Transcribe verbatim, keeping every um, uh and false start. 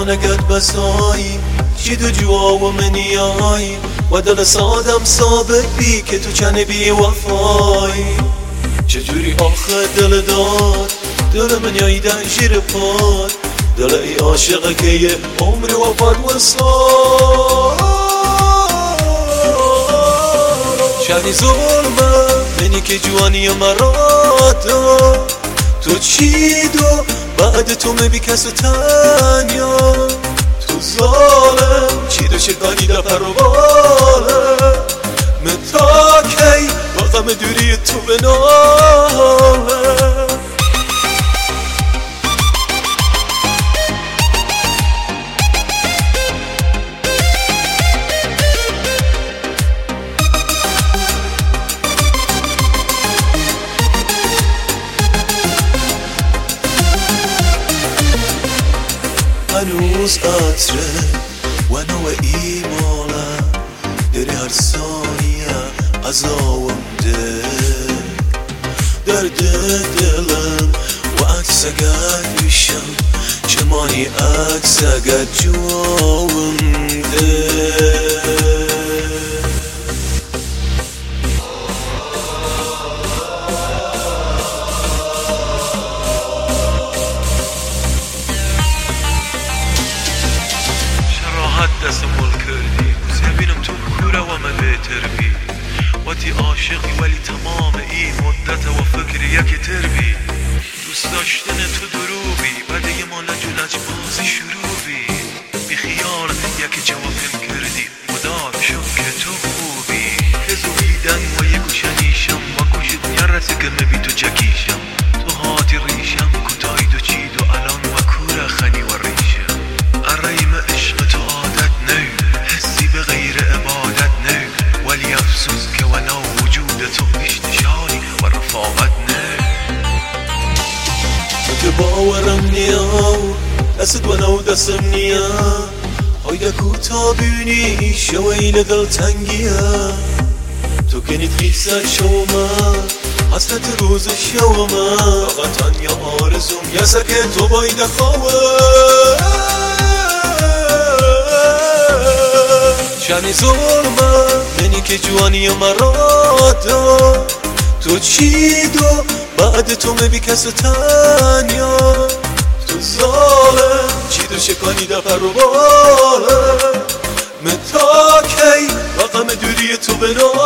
نگد بسایی چی دو جوا و منیایی و دل سادم ثابت بی که تو چنه بی وفایی چجوری آخه دل داد دل من یایده شیر پاد دل ای عاشقه که یه عمر وفاد وصال شهری ظلمه منی که جوانی مرا داد تو چی دو بعد تو مبی کس تنیا تو ظالم چی دو شکانی دا پر و باله متا کی با غم دوری تو بناله هنوز عطره و نوع ایمانم داری هر ثانیه عذابم ده درد دلم و عکس اگر میشم چمانی عکس اگر جوابم ده دست مول کردی سبینم تو کوره و من بهتر بی واتی عاشقی ولی تمام این مدت و فکر یکی تر بی دوست داشتن تو دروبی بعد یه ما لجولج بازی شروع بی بی خیال یکی جوابم کردی خدا شد که تو خوبی که زویدن و یه گوشنیشم و گوشت نرسه که مبی تو چکیشم تو هاتی ریشم کتای دو چید و الان و کوره خنی و ریشم اریم عشق تو عادت نی حسی به غیر عبادت نی ولی افسوس که ولو وجود تو بیش نشانی و رفاقت نی تو که باورم نیا دست ولو دستم نیا هایده کوتا بینی شویل دل تنگیه تو که نتخیصت شوما حسرت روز شوما فقط تنیا آرزوم یه سکه تو بایده خواه شنی ظلمه منی که جوانی مرا داد تو چی دو بعد تو مبی کس تنیا تو ظالم چی دو شکانی دا پر و باله متا کی و غم دوری تو بنا